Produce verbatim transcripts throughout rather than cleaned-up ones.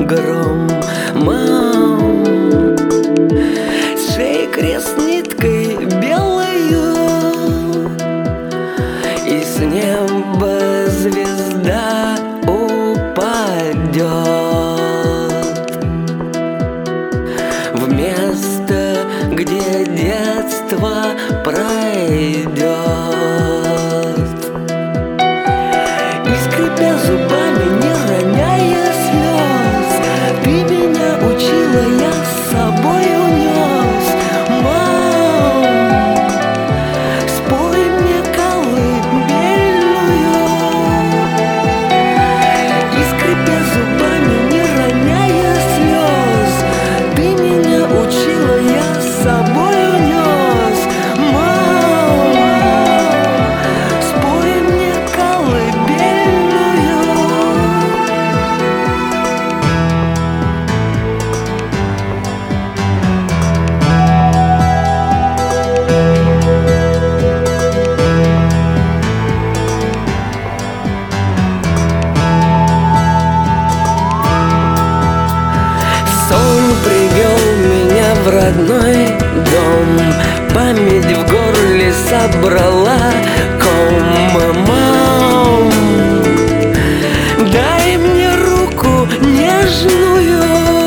гром. Мам, с шеи крест ниткой белою, и с неба звезда упадет в место, где детство пройдет. И скрипя зубами, не роняя слез, ты меня учила, я с собой унес. Мам, спой мне колыбельную. И скрипя зубами, не роняя слез, ты меня учила, я с собой унес. Мам, спой мне колыбельную. Сон привел меня в родной дом, память в горле собрала ком. Мам, дай мне руку нежную,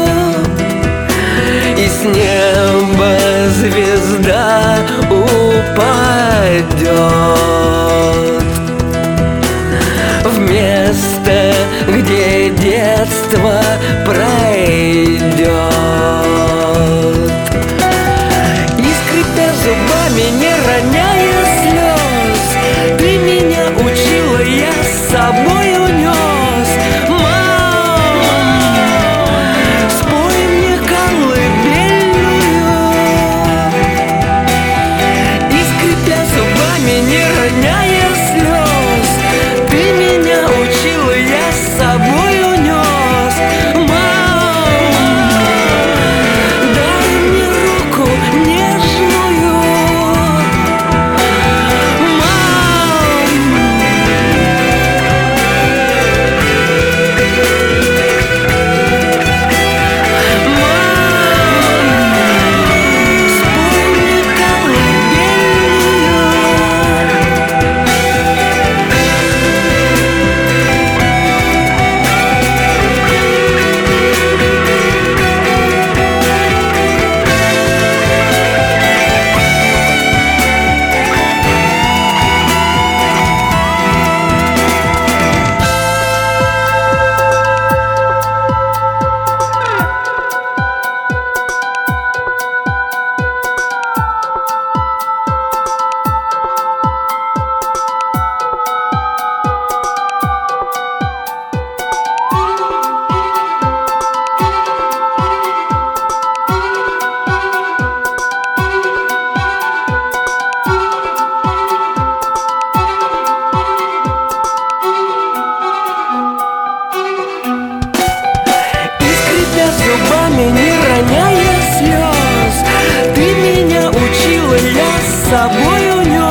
и с неба звезда упадет в место, где детство пройдет. И скрипя зубами, не роняя слез, ты меня учила, я с собой унес. Мам, спой мне колыбельную. И скрипя зубами, не роняя слез, ты меня учила, я с собой унес. Мам, дай мне руку нежную. Мам, мам, спой мне колыбельную. Зубами, не роняя слез, ты меня учила, я с собой унес.